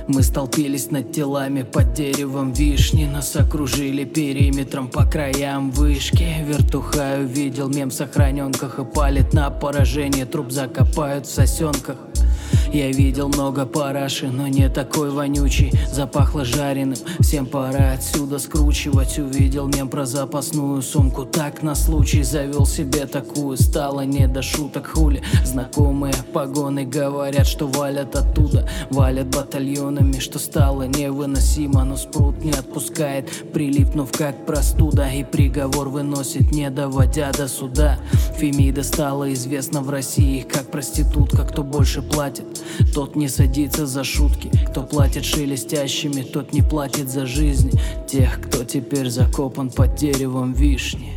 Мы столпились над телами под деревом вишни. Нас окружили периметром по краям вышки. Вертуха увидел мем в сохраненках и палит на поражение. Труп закопают в сосенках. Я видел много параши, но не такой вонючий. Запахло жареным, всем пора отсюда скручивать. Увидел мем про запасную сумку, так на случай завел себе такую. Стало не до шуток, хули. Знакомые погоны говорят, что валят оттуда. Валят батальонами, что стало невыносимо. Но спрут не отпускает, прилипнув как простуда. И приговор выносит, не доводя до суда. Фемида стала известна в России как проститутка. Кто больше платит, тот не садится за шутки. Кто платит шелестящими, тот не платит за жизнь тех, кто теперь закопан под деревом вишни.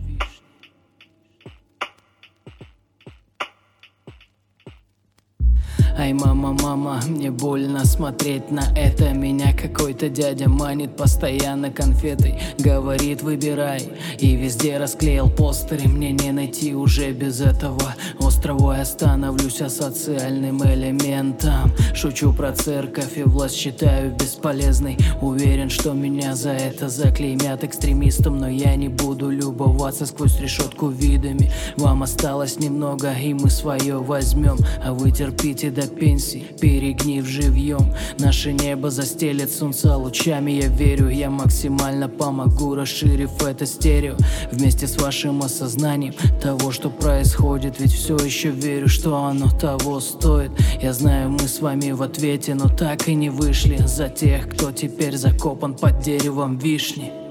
Ай, мама, мама, мне больно смотреть на это. Меня какой-то дядя манит постоянно конфетой. Говорит, выбирай, и везде расклеил постеры. Мне не найти уже без этого острова. Я становлюсь асоциальным элементом. Шучу про церковь и власть считаю бесполезной. Уверен, что меня за это заклеймят экстремистом. Но я не буду любоваться сквозь решетку видами. Вам осталось немного, и мы свое возьмем. А вы терпите до пенсии, перегнив живьем. Наше небо застелит солнце лучами. Я верю, я максимально помогу, расширив это стерео вместе с вашим осознанием того, что происходит. Ведь все еще верю, что оно того стоит. Я знаю, мы с вами в ответе, но так и не вышли за тех, кто теперь закопан под деревом вишни.